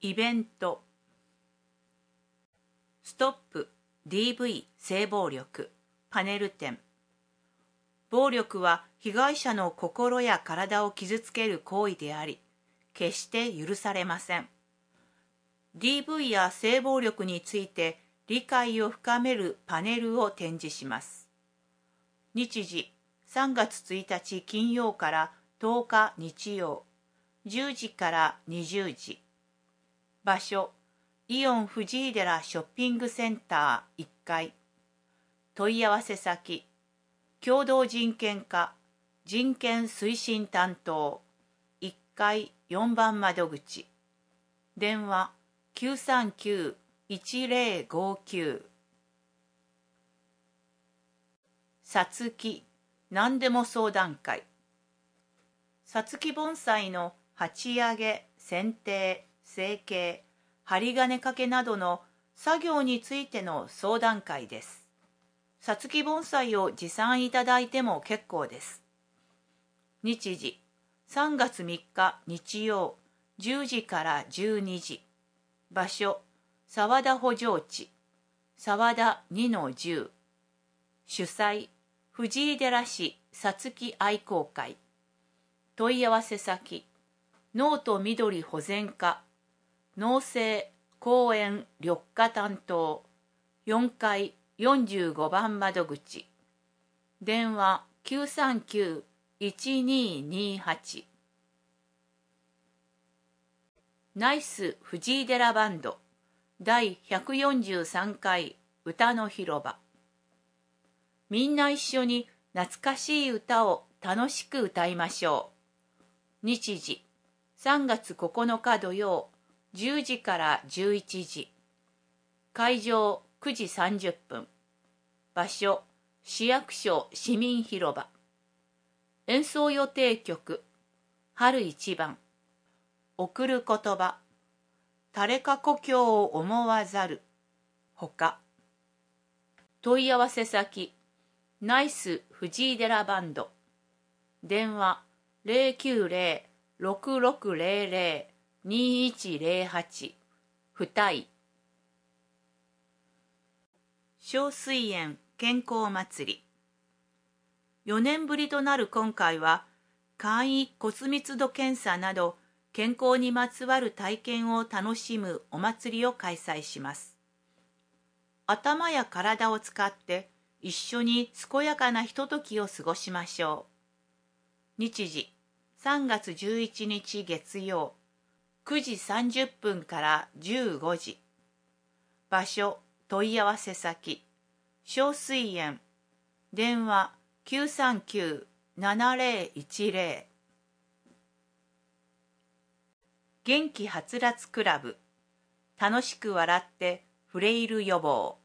イベント。ストップ DV 性暴力パネル展。暴力は被害者の心や体を傷つける行為であり、決して許されません。DV や性暴力について理解を深めるパネルを展示します。日時3月1日金曜から10日日曜、10時から20時。場所、イオン藤井寺ショッピングセンター1階。問い合わせ先、共同人権課、人権推進担当、1階4番窓口。電話、939-1059。さつき、何でも相談会。さつき盆栽の鉢上げ、剪定、成形、針金掛けなどの作業についての相談会です。さつき盆栽を持参いただいても結構です。日時3月3日日曜10時から12時。場所、沢田補助地、沢田2-10。主催、藤井寺市さつき愛好会。問い合わせ先、ノート緑保全課、農政公園緑化担当、4階45番窓口。電話939-1228。ナイス藤井寺バンド第143回歌の広場。みんな一緒に懐かしい歌を楽しく歌いましょう。日時3月9日土曜10時から11時。会場9時30分。場所、市役所市民広場。演奏予定曲、春一番。贈る言葉、誰か故郷を思わざる。ほか。問い合わせ先、ナイス藤井寺バンド。電話090-6600-2108。二井。小水園健康祭り。4年ぶりとなる今回は、簡易骨密度検査など健康にまつわる体験を楽しむお祭りを開催します。頭や体を使って一緒に健やかなひとときを過ごしましょう。日時3月11日月曜9時30分から15時。場所、問い合わせ先、小水園。電話939-7010。元気はつらつクラブ。楽しく笑ってフレイル予防。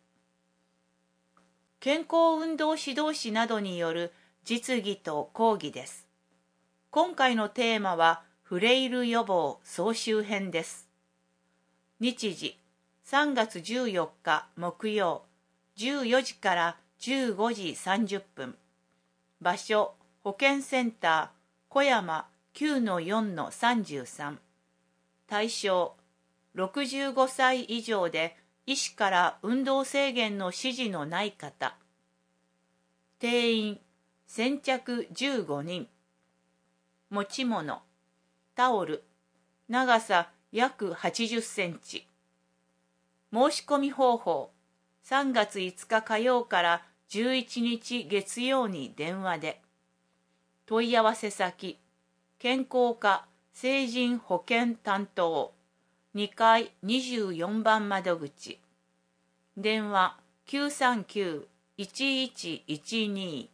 健康運動指導士などによる実技と講義です。今回のテーマはフレイル予防総集編です。日時3月14日木曜14時から15時30分。場所、保健センター小山 9-4-33。対象、65歳以上で医師から運動制限の指示のない方。定員、先着15人。持ち物、タオル、長さ約80センチ。申し込み方法、3月5日火曜から11日月曜に電話で。問い合わせ先、健康課成人保健担当、2階24番窓口。電話939-1112。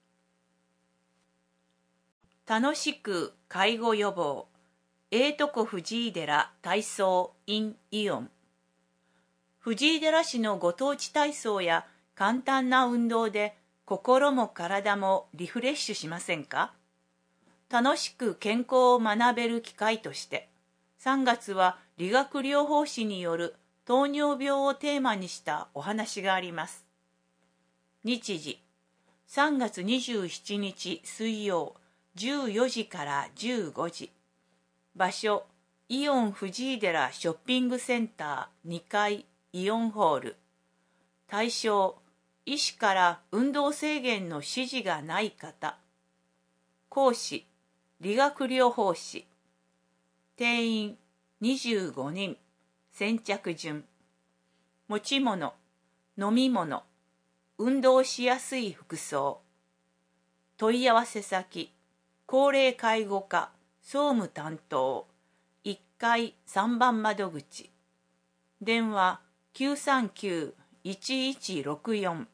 楽しく介護予防、とこ藤井寺体操 in イオン。藤井寺市のご当地体操や簡単な運動で心も体もリフレッシュしませんか？楽しく健康を学べる機会として、3月は理学療法士による糖尿病をテーマにしたお話があります。日時、3月27日水曜14時から15時。場所、 イオン藤井寺ショッピングセンター2階イオンホール。対象、医師から運動制限の指示がない方。講師、理学療法士。定員25人。先着順。持ち物、飲み物、運動しやすい服装。問い合わせ先、高齢介護課、総務担当、1階3番窓口。電話939-1164。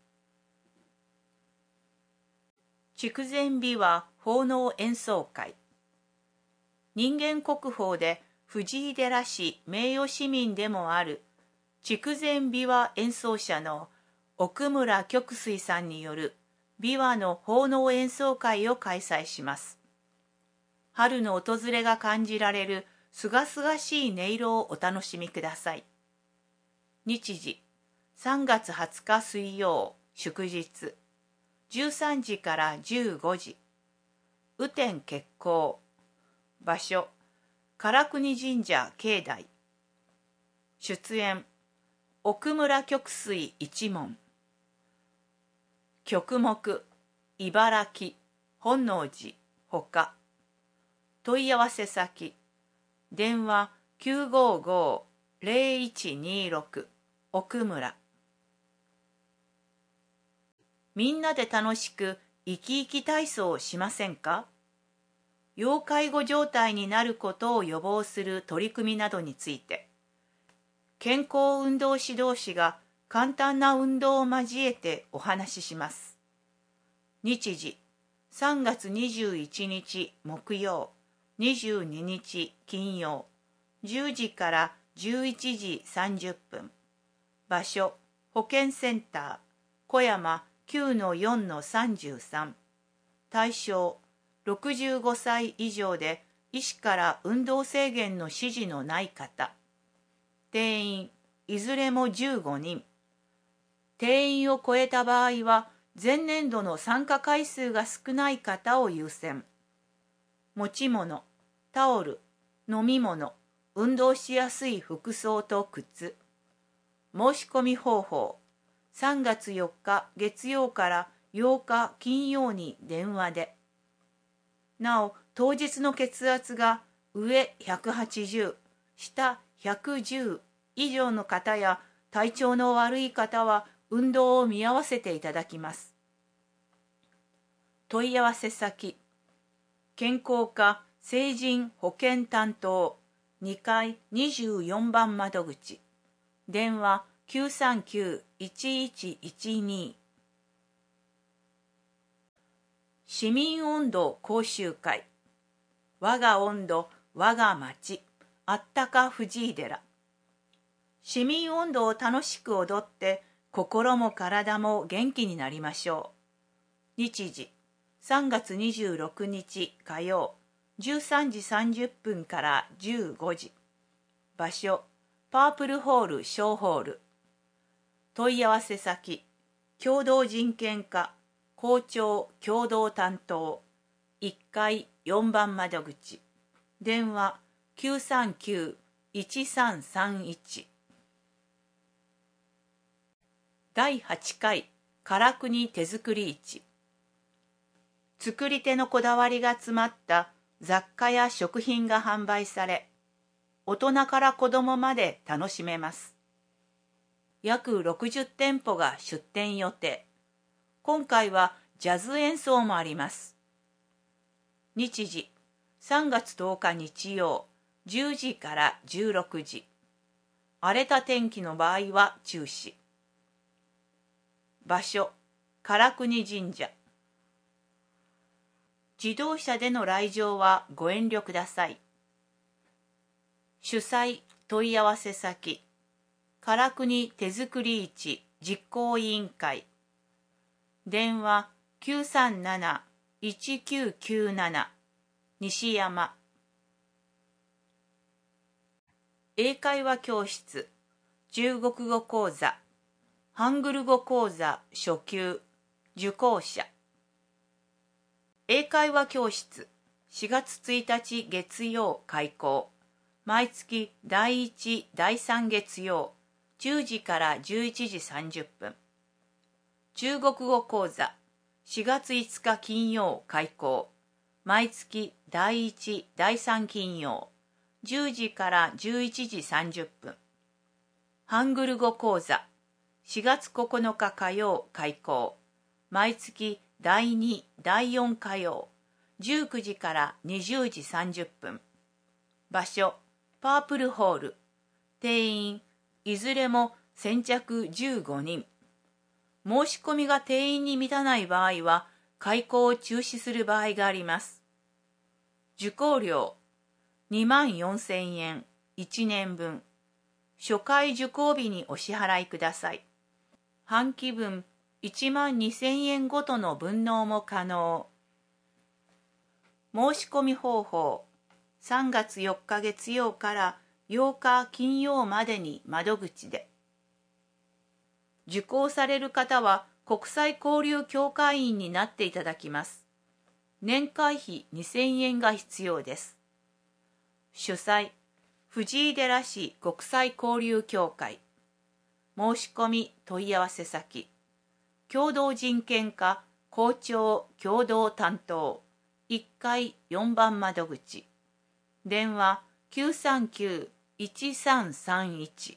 筑前琵琶奉納演奏会。人間国宝で藤井寺市名誉市民でもある筑前琵琶演奏者の奥村旭水さんによる琵琶の奉納演奏会を開催します。春の訪れが感じられるすがすがしい音色をお楽しみください。日時、3月20日水曜、祝日、13時から15時。雨天決行。場所、唐国神社境内。出演、奥村旭水一門。曲目、茨城、本能寺、ほか。問い合わせ先、電話955-0126、奥村。みんなで楽しく生き生き体操をしませんか？要介護状態になることを予防する取り組みなどについて、健康運動指導士が簡単な運動を交えてお話しします。日時、3月21日木曜、22日金曜、10時から11時30分。場所、保健センター、小山9-4-33。対象、65歳以上で医師から運動制限の指示のない方。定員、いずれも15人。定員を超えた場合は、前年度の参加回数が少ない方を優先。持ち物、タオル、飲み物、運動しやすい服装と靴。申し込み方法、3月4日月曜から8日金曜に電話で。なお、当日の血圧が上180、下110以上の方や体調の悪い方は運動を見合わせていただきます。問い合わせ先、健康課成人保健担当2階24番窓口。電話939-1112。市民音頭講習会。我が音頭、我が町、あったか藤井寺。市民音頭を楽しく踊って心も体も元気になりましょう。日時、3月26日火曜、13時30分から15時。場所、パープルホール小ホール。問い合わせ先、共同人権課校長共同担当1階4番窓口。電話939-1331。第8回唐国手作り市。作り手のこだわりが詰まった雑貨や食品が販売され、大人から子供まで楽しめます。約60店舗が出店予定。今回はジャズ演奏もあります。日時、3月10日日曜、10時から16時。荒れた天気の場合は中止。場所、唐国神社。自動車での来場はご遠慮ください。主催問い合わせ先、唐国手作り市実行委員会。電話937-1997。西山。英会話教室、中国語講座、ハングル語講座初級、受講者。英会話教室、4月1日月曜開講。 毎月第1、第3月曜、10時から11時30分。中国語講座、4月5日金曜開講。毎月第1、第3金曜、10時から11時30分。ハングル語講座、4月9日火曜開講。毎月第2、第4火曜、19時から20時30分。場所、パープルホール。定員、いずれも先着15人。申し込みが定員に満たない場合は、開講を中止する場合があります。受講料、24,000円、1年分。初回受講日にお支払いください。半期分、12,000円ごとの分納も可能。申し込み方法、3月4日月曜から8日金曜までに窓口で。受講される方は国際交流協会員になっていただきます。年会費2,000円が必要です。主催、藤井寺市国際交流協会。申し込み問い合わせ先、共同人権課校長共同担当、1階4番窓口。電話 939-1331。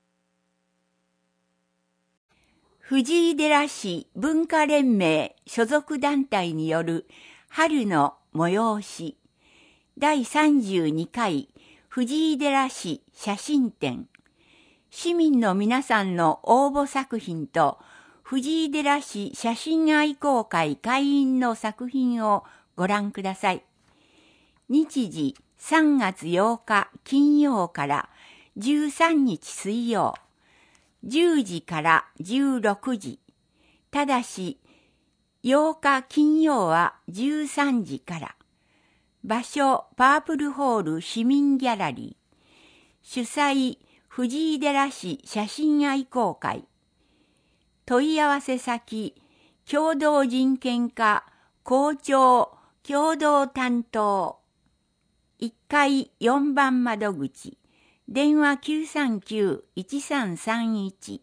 藤井寺市文化連盟所属団体による春の催し、第32回藤井寺市写真展。市民の皆さんの応募作品と藤井寺市写真愛好会会員の作品をご覧ください。日時3月8日金曜から13日水曜、10時から16時。ただし、8日金曜は13時から。場所、パープルホール市民ギャラリー。主催、藤井寺市写真愛好会。問い合わせ先、共同人権課校長共同担当。1階4番窓口。電話 939-1331。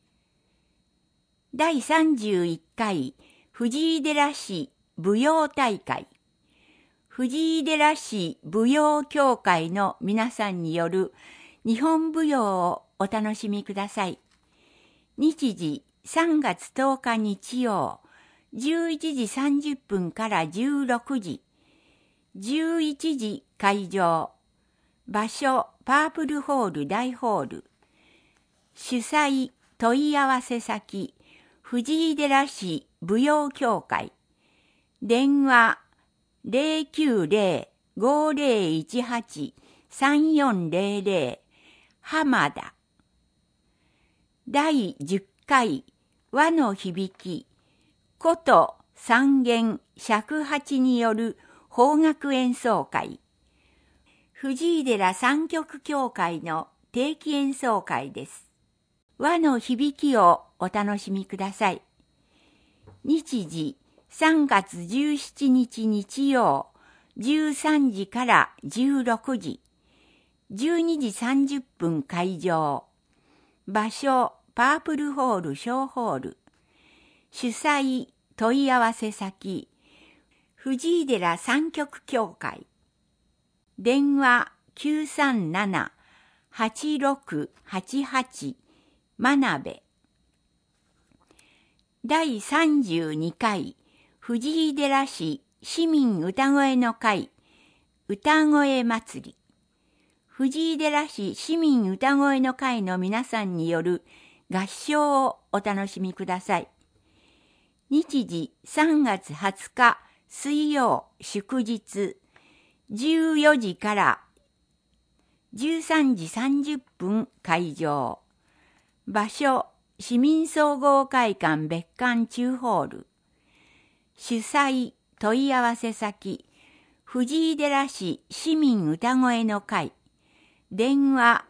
第31回藤井寺市舞踊大会。藤井寺市舞踊協会の皆さんによる日本舞踊をお楽しみください。日時3月10日日曜、11時30分から16時。11時会場。場所、パープルホール大ホール。主催、問い合わせ先、藤井寺市舞踊協会。電話、090-5018-3400 浜田。第10回和の響き、古都三元尺八による邦楽演奏会。藤井寺三曲協会の定期演奏会です。和の響きをお楽しみください。日時3月17日日曜、13時から16時。12時30分会場。場所、パープルホール小ホール。主催、問い合わせ先、藤井寺三曲協会。電話 937-8688 真鍋。第32回藤井寺市市民歌声の会歌声祭り。藤井寺市市民歌声の会の皆さんによる合唱をお楽しみください。日時3月20日水曜祝日、14時から13時30分会場。場所、市民総合会館別館中ホール。主催、問い合わせ先、藤井寺市市民歌声の会。電話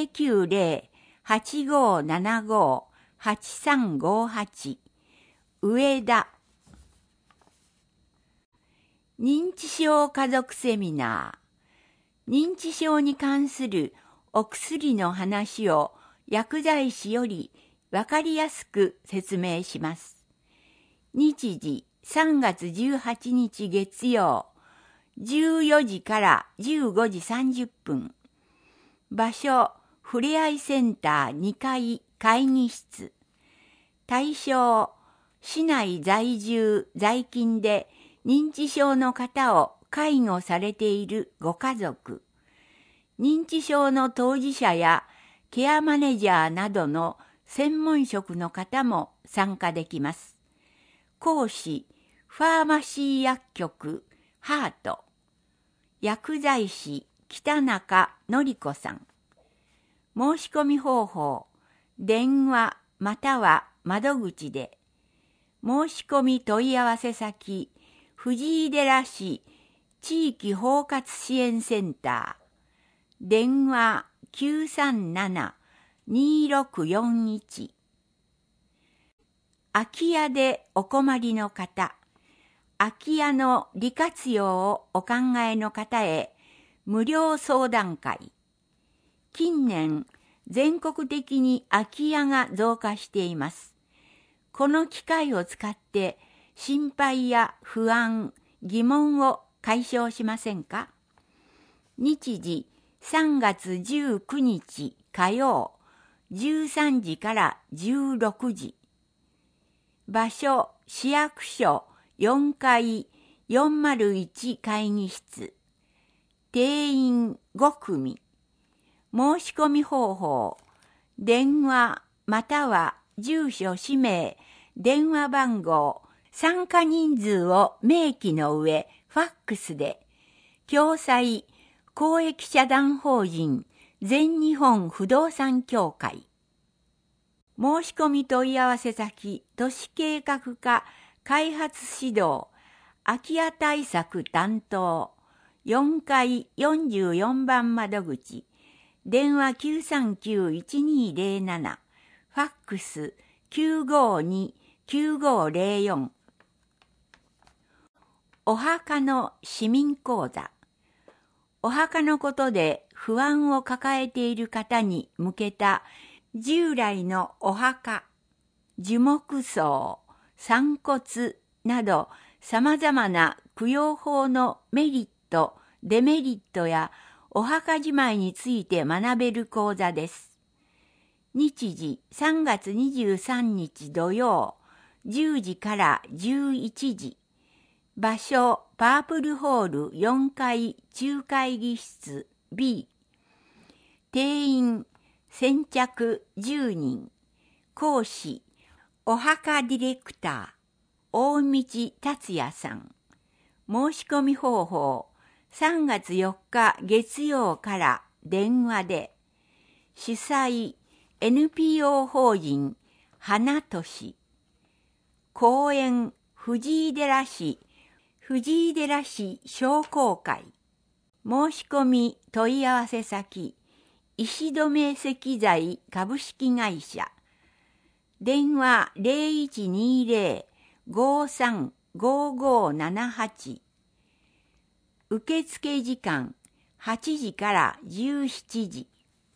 090-8575-8358 上田。認知症家族セミナー。 認知症に関するお薬の話を薬剤師よりわかりやすく説明します。日時3月18日月曜、14時から15時30分。場所、ふれあいセンター2階会議室。対象、市内在住在勤で認知症の方を介護されているご家族。認知症の当事者やケアマネジャーなどの専門職の方も参加できます。講師、ファーマシー薬局、ハート。薬剤師、北中典子さん。申し込み方法、電話または窓口で。申し込み問い合わせ先、藤井寺市地域包括支援センター。電話 937-2641。空き家でお困りの方、空き家の利活用をお考えの方へ無料相談会。近年、全国的に空き家が増加しています。この機会を使って心配や不安、疑問を解消しませんか？日時3月19日火曜、13時から16時。場所、市役所4階401会議室。定員5組。申し込み方法、電話または住所氏名、電話番号、参加人数を明記の上、ファックスで、共済公益社団法人全日本不動産協会。申し込み問い合わせ先、都市計画課開発指導、空き家対策担当、4階44番窓口、電話 939-1207、ファックス 952-9504。お墓の市民講座。お墓のことで不安を抱えている方に向けた従来のお墓、樹木葬、散骨など様々な供養法のメリット、デメリットやお墓じまいについて学べる講座です。日時3月23日土曜、10時から11時。場所、パープルホール4階中会議室 B。定員、先着10人。講師、お墓ディレクター、大道達也さん。申し込み方法、3月4日月曜から電話で。主催、NPO 法人、花都市。講演、藤井寺市商工会。申し込み問い合わせ先、石留石材株式会社。電話 0120-535578。受付時間8時から17時。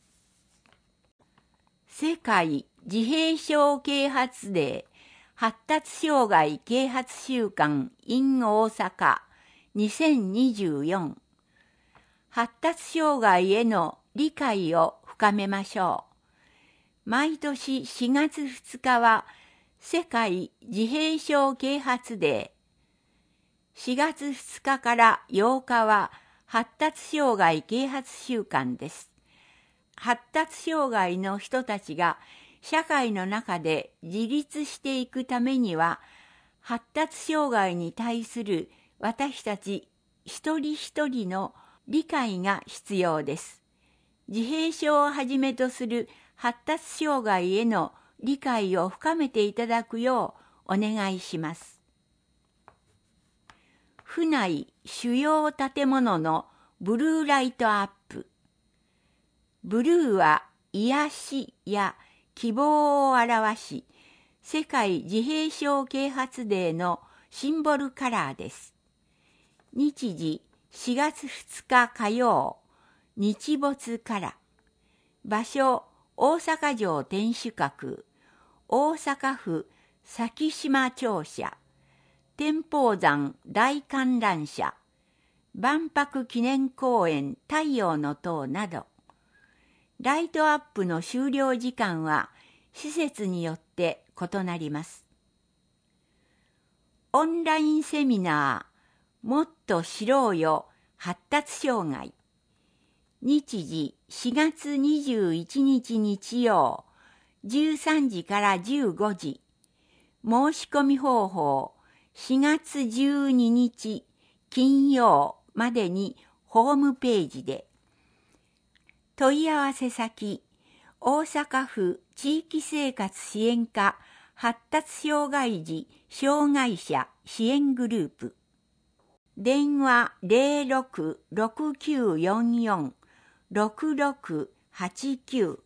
世界自閉症啓発デー発達障害啓発週間 in 大阪2024。発達障害への理解を深めましょう。毎年4月2日は世界自閉症啓発デー。4月2日から8日は発達障害啓発週間です。発達障害の人たちが社会の中で自立していくためには、発達障害に対する私たち一人一人の理解が必要です。自閉症をはじめとする発達障害への理解を深めていただくようお願いします。府内主要建物のブルーライトアップ。ブルーは癒しや希望を表し、世界自閉症啓発デーのシンボルカラーです。日時4月2日火曜、 日没から。場所、大阪城天守閣、大阪府咲島庁舎、天保山大観覧車、万博記念公園太陽の塔など。ライトアップの終了時間は施設によって異なります。オンラインセミナー、もっと知ろうよ発達障害。日時4月21日日曜、13時から15時。申し込み方法、4月12日金曜までにホームページで。問い合わせ先、大阪府地域生活支援課発達障害児障害者支援グループ。電話0669446689。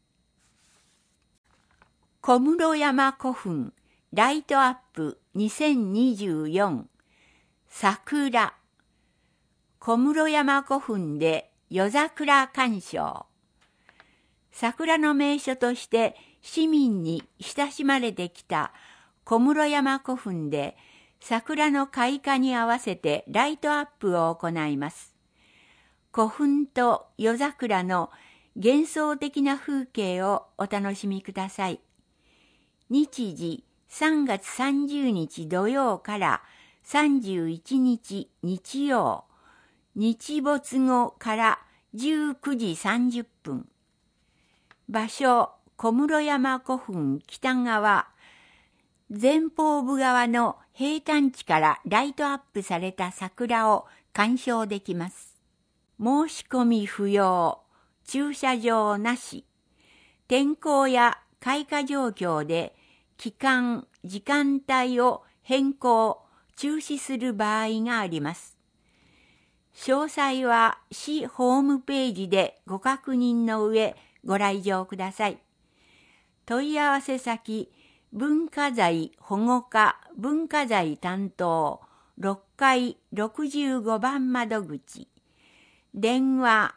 小室山古墳ライトアップ2024桜。小室山古墳で夜桜鑑賞。桜の名所として市民に親しまれてきた小室山古墳で桜の開花に合わせてライトアップを行います。古墳と夜桜の幻想的な風景をお楽しみください。日時3月30日土曜から31日日曜、日没後から19時30分。場所、小室山古墳北側、前方部側の平坦地からライトアップされた桜を鑑賞できます。申し込み不要、駐車場なし。天候や開花状況で期間、時間帯を変更、中止する場合があります。詳細は市ホームページでご確認の上ご来場ください。問い合わせ先、文化財保護課文化財担当6階65番窓口。電話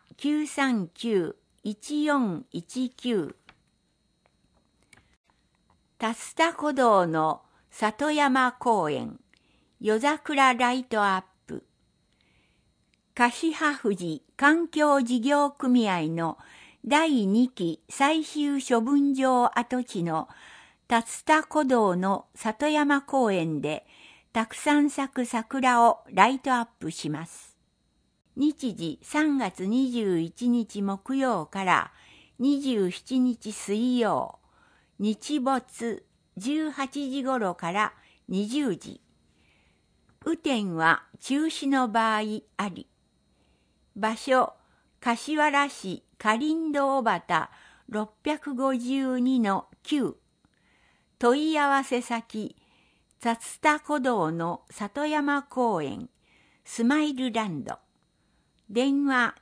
939-1419。竜田古道の里山公園夜桜ライトアップ。樫葉富士環境事業組合の第2期最終処分場跡地の竜田古道の里山公園でたくさん咲く桜をライトアップします。日時3月21日木曜から27日水曜、日没18時頃から20時。雨天は中止の場合あり。場所、柏原市花林道端 652-9。問い合わせ先、竜田古道の里山公園、スマイルランド。電話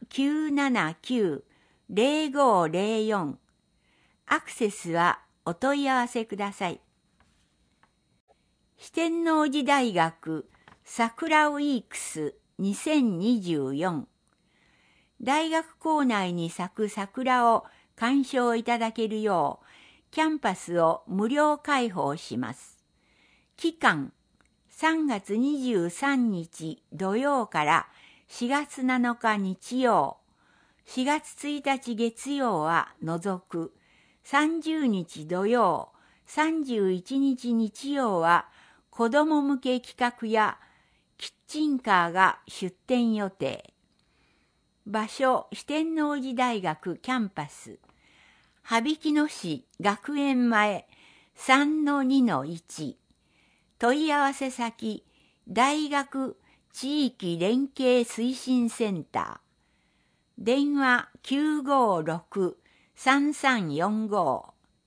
979-0504。アクセスはお問い合わせください。四天王寺大学桜ウィークス2024。大学構内に咲く桜を鑑賞いただけるよう、キャンパスを無料開放します。期間、3月23日土曜から4月7日日曜、4月1日月曜は除く、30日土曜、31日日曜は子ども向け企画やキッチンカーが出店予定。場所、四天王寺大学キャンパス。羽曳野市学園前 3-2-1。問い合わせ先、大学地域連携推進センター。電話956-3345。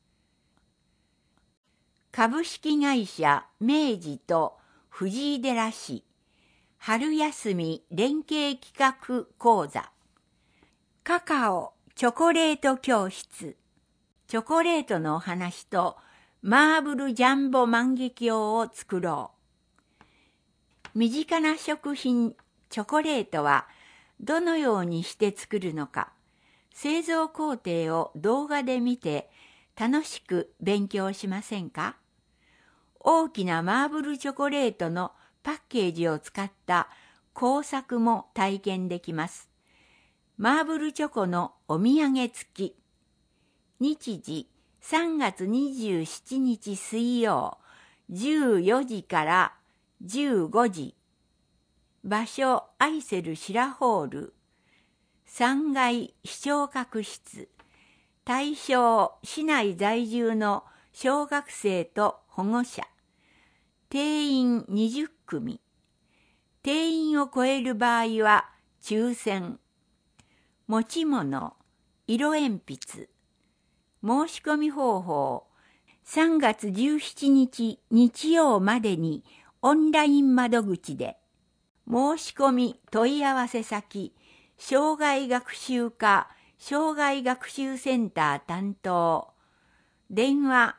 株式会社明治と藤井寺市。春休み連携企画講座。カカオチョコレート教室。チョコレートのお話とマーブルジャンボ万華鏡を作ろう。身近な食品チョコレートはどのようにして作るのか、製造工程を動画で見て楽しく勉強しませんか？大きなマーブルチョコレートのパッケージを使った工作も体験できます。マーブルチョコのお土産付き。日時3月27日水曜14時から15時。場所アイセルシラホール。3階視聴覚室。対象市内在住の小学生と保護者。定員20組。定員を超える場合は抽選。持ち物、色鉛筆。申し込み方法。3月17日日曜までにオンライン窓口で。申し込み問い合わせ先、障害学習課障害学習センター担当。電話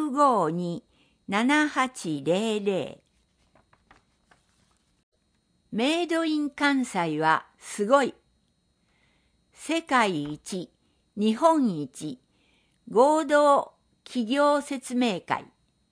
952-7800。メイドイン関西はすごい。世界一、日本一、合同企業説明会。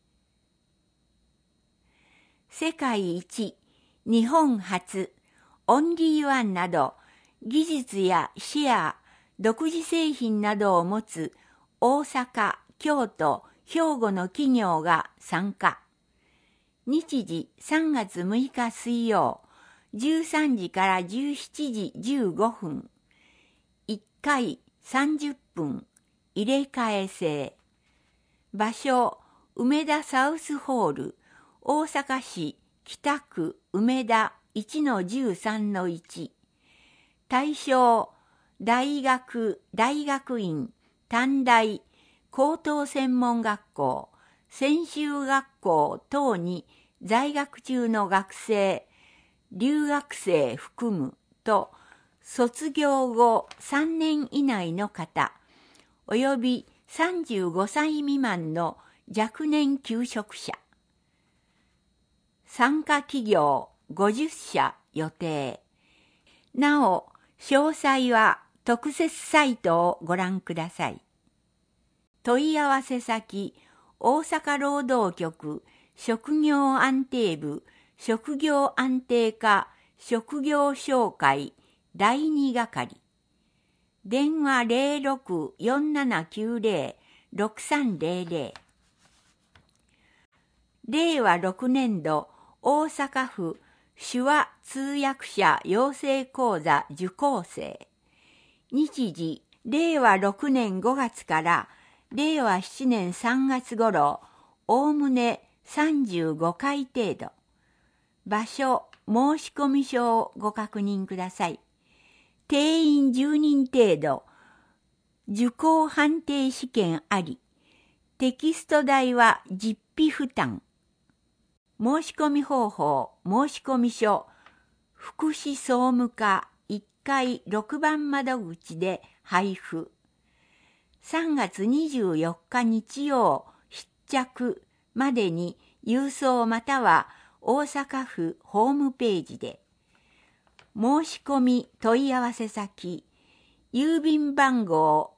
世界一、日本初、オンリーワンなど、技術やシェア、独自製品などを持つ大阪、京都、兵庫の企業が参加。日時3月6日水曜、13時から17時15分。1回30分、入れ替え制。場所、梅田サウスホール、大阪市北区梅田 1-13-1。対象、大学、大学院、短大、高等専門学校、専修学校等に在学中の学生、留学生含むと、卒業後3年以内の方、および35歳未満の若年求職者。参加企業50社予定。なお、詳細は特設サイトをご覧ください。問い合わせ先、大阪労働局職業安定部職業安定課職業紹介第2係。電話06-4790-6300。令和6年度大阪府手話通訳者養成講座受講生。日時、令和6年5月から令和7年3月頃、おおむね35回程度。場所、申込書をご確認ください。定員10人程度。受講判定試験あり。テキスト代は実費負担。申し込み方法、申込書、福祉総務課1階6番窓口で配布。3月24日日曜必着までに郵送または大阪府ホームページで。申し込み問い合わせ先、郵便番号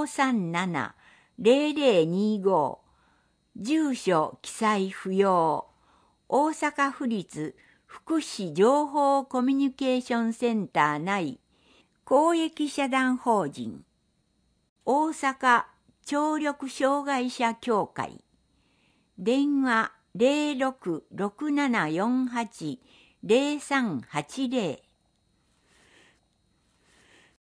537-0025、住所記載不要。大阪府立福祉情報コミュニケーションセンター内公益社団法人大阪聴力障害者協会。電話0667480380